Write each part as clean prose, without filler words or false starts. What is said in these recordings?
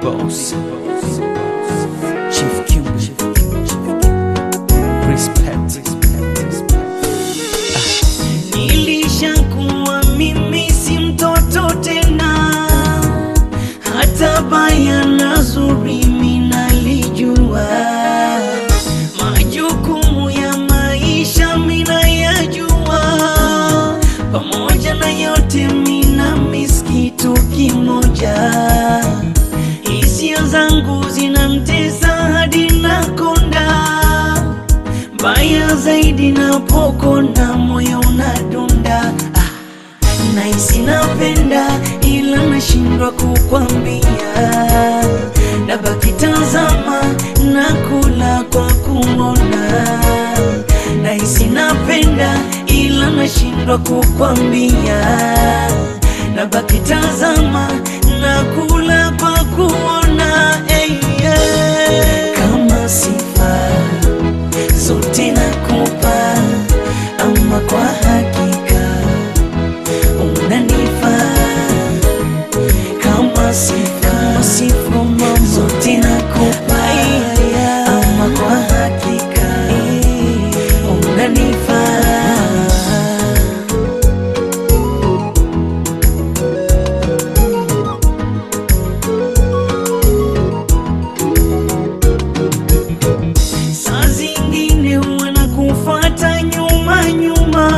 boss, Chief Q, respect. Nilishakuwa mimi si mtoto tena, hata baya na zuri mimi nalijua. Majukumu ya maisha mimi nayajua, pamoja na yote mimi na miss kitu kimoja. Hisia zangu zinamtesa hadi nakonda, baya zaidi napokona moyo unadunda. Nahisi napenda ila nashindwa kukwambia, nabaki tazama na kula kwa kuona. Nahisi napenda ila nashindwa kukwambia, nabaki tazama na kula kwa kuona. Kama sifa zote nakupa, ama kwa hakika unanifaa. Kama sifa mama zote nakupa, ama kwa hakika unanifaa. Saa zingine wanakufuata nyuma nyuma,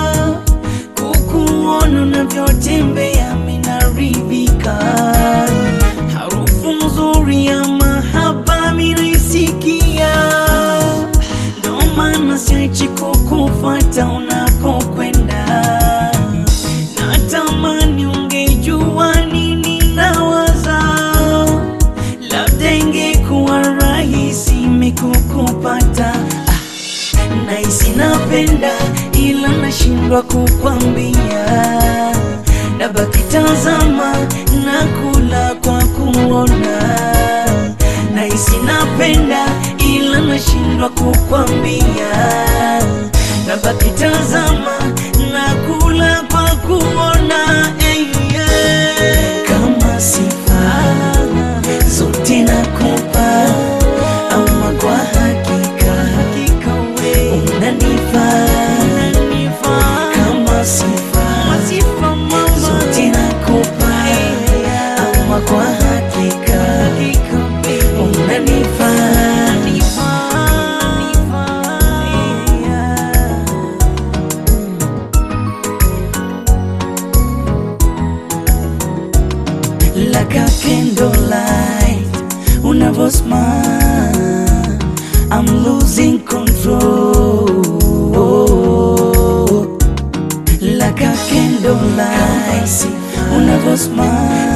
kukuona unavyotembea mimi naridhika. Harufu nzuri ya mahaba mimi naisikia, ndo maana siachi kukufuata unapokwenda. Natamani ungejua nini nawaza, labda ingekuwa rahisi mimi kukupata. Nahisi napenda ila nashindwa kukwambia, nabaki tazama na kula kwa kuona. Nahisi napenda ila nashindwa kukwambia, nabaki tazama na kula kwa kuona. Kama sifa zote nakupa, ama kwa hakika unanifaa. Kama sifa zote nakupa, ama kwa hakika unanifaa. Like a candlelight, unavo smile, I'm losing control. Like a candlelight, unavo smile,